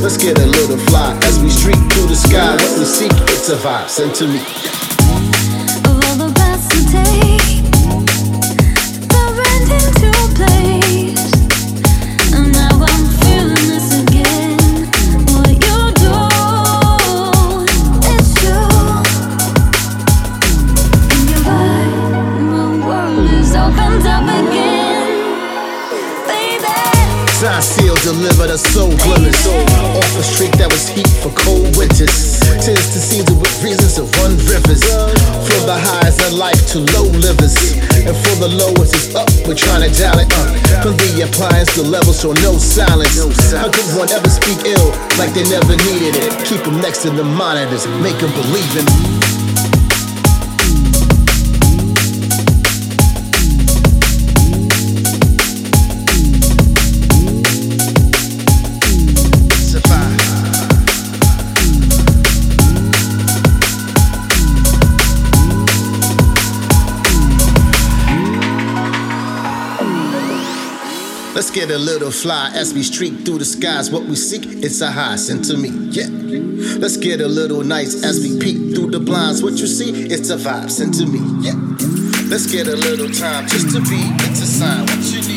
Let's get a little fly as we streak through the sky. What we seek, it's a vibe. Send to me. Of all the paths to take, fell right into place, and now I'm feeling this again. What you do, it's true. In your vibe, my world is opened up again, baby. Sign seal delivered a soul glimmers off a streak that was heat for cold winters. Tis the season with reasons to run rivers. For the highs of life to low livers, and for the lowest it's up. We're trying to dial it up. From the appliance to levels, so no silence. How could one ever speak ill like they never needed it? Keep them next to the monitors, make them believe in it. Let's get a little fly as we streak through the skies. What we seek, it's a high. Send to me, yeah. Let's get a little nice as we peek through the blinds. What you see, it's a vibe. Send to me, yeah. Let's get a little time just to be. It's a sign. What you need.